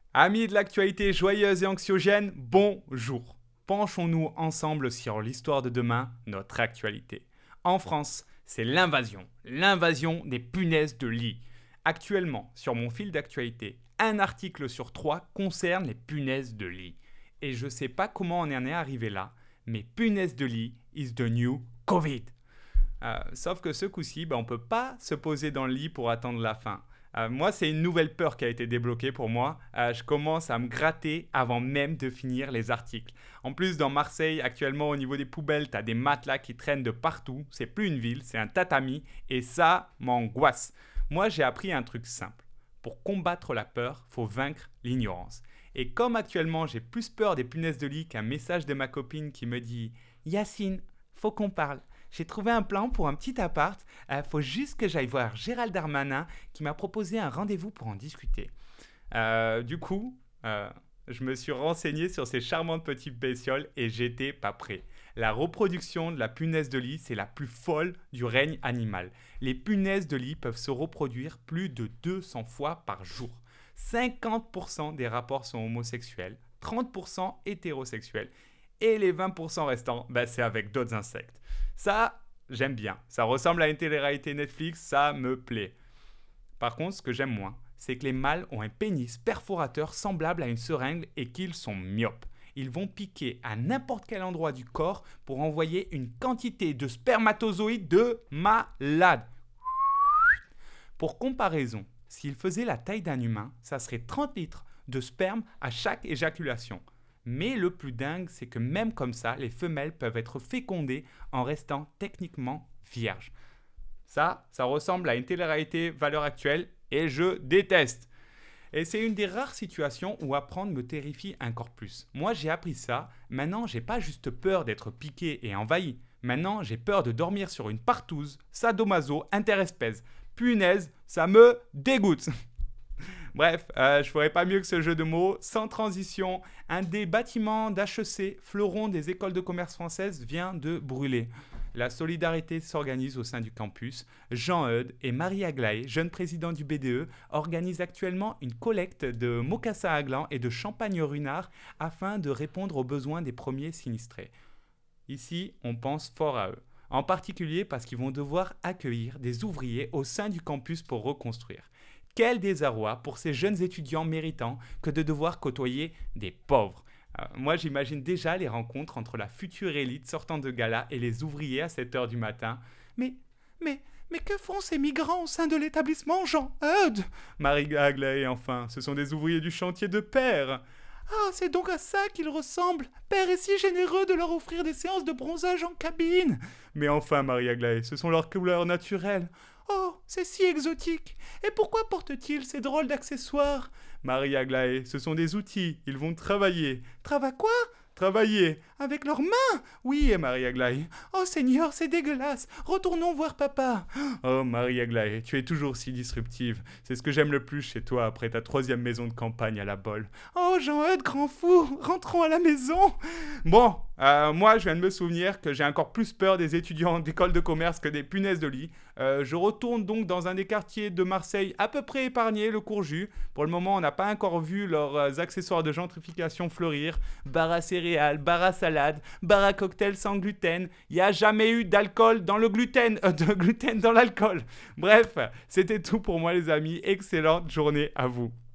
Amis de l'actualité joyeuse et anxiogène, bonjour. Penchons-nous ensemble sur l'histoire de demain, notre actualité. En France, c'est l'invasion des punaises de lit. Actuellement, sur mon fil d'actualité, un article sur 3 concerne les punaises de lit. Et je sais pas comment on en est arrivé là, mais punaises de lit is the new Covid. Sauf que ce coup-ci, on peut pas se poser dans le lit pour attendre la fin. Moi, c'est une nouvelle peur qui a été débloquée pour moi. Je commence à me gratter avant même de finir les articles. En plus, dans Marseille, actuellement, au niveau des poubelles, t'as des matelas qui traînent de partout. C'est plus une ville, c'est un tatami. Et ça m'angoisse. Moi, j'ai appris un truc simple. Pour combattre la peur, faut vaincre l'ignorance. Et comme actuellement, j'ai plus peur des punaises de lit qu'un message de ma copine qui me dit « Yacine, faut qu'on parle. J'ai trouvé un plan pour un petit appart. Faut juste que j'aille voir Gérald Darmanin qui m'a proposé un rendez-vous pour en discuter. » Je me suis renseigné sur ces charmantes petites bestioles et j'étais pas prêt. La reproduction de la punaise de lit, c'est la plus folle du règne animal. Les punaises de lit peuvent se reproduire plus de 200 fois par jour. 50% des rapports sont homosexuels, 30% hétérosexuels et les 20% restants, c'est avec d'autres insectes. Ça, j'aime bien. Ça ressemble à une télé-réalité Netflix, ça me plaît. Par contre, ce que j'aime moins, c'est que les mâles ont un pénis perforateur semblable à une seringue et qu'ils sont myopes. Ils vont piquer à n'importe quel endroit du corps pour envoyer une quantité de spermatozoïdes de malade. Pour comparaison, s'ils faisaient la taille d'un humain, ça serait 30 litres de sperme à chaque éjaculation. Mais le plus dingue, c'est que même comme ça, les femelles peuvent être fécondées en restant techniquement vierges. Ça ressemble à une télé-réalité valeur actuelle et je déteste. Et c'est une des rares situations où apprendre me terrifie encore plus. Moi, j'ai appris ça. Maintenant, j'ai pas juste peur d'être piqué et envahi. Maintenant, j'ai peur de dormir sur une partouze, sadomaso, interespèce. Punaise, ça me dégoûte. Bref, je ferais pas mieux que ce jeu de mots. Sans transition, un des bâtiments d'HEC, fleuron des écoles de commerce françaises, vient de brûler. La solidarité s'organise au sein du campus. Jean Eudes et Marie Aglaé, jeunes présidents du BDE, organisent actuellement une collecte de mocassins à gland et de champagne runard afin de répondre aux besoins des premiers sinistrés. Ici, on pense fort à eux. En particulier parce qu'ils vont devoir accueillir des ouvriers au sein du campus pour reconstruire. Quel désarroi pour ces jeunes étudiants méritants que de devoir côtoyer des pauvres. Moi, j'imagine déjà les rencontres entre la future élite sortant de gala et les ouvriers à 7 heures du matin. Mais que font ces migrants au sein de l'établissement Jean Eudes ? Marie Aglaé, enfin, ce sont des ouvriers du chantier de Père. Ah, c'est donc à ça qu'ils ressemblent. Père est si généreux de leur offrir des séances de bronzage en cabine. Mais enfin, Marie Aglaé, ce sont leurs couleurs naturelles. Oh, c'est si exotique. Et pourquoi portent-ils ces drôles d'accessoires ? Marie Aglaé, ce sont des outils. Ils vont travailler. Quoi ? Travailler. Avec leurs mains ? Oui, et Marie Aglaé. Oh Seigneur, c'est dégueulasse. Retournons voir papa. Oh Marie Aglaé, tu es toujours si disruptive. C'est ce que j'aime le plus chez toi après ta 3e maison de campagne à la Bolle. Oh Jean-Eudes, grand fou, rentrons à la maison. Bon, moi je viens de me souvenir que j'ai encore plus peur des étudiants d'école de commerce que des punaises de lit. Je retourne donc dans un des quartiers de Marseille à peu près épargné, le Courjus. Pour le moment, on n'a pas encore vu leurs accessoires de gentrification fleurir. Bar à céréales, bar à salade, bar à cocktail sans gluten. Il n'y a jamais eu d'alcool dans le gluten, de gluten dans l'alcool. Bref, c'était tout pour moi les amis. Excellente journée à vous.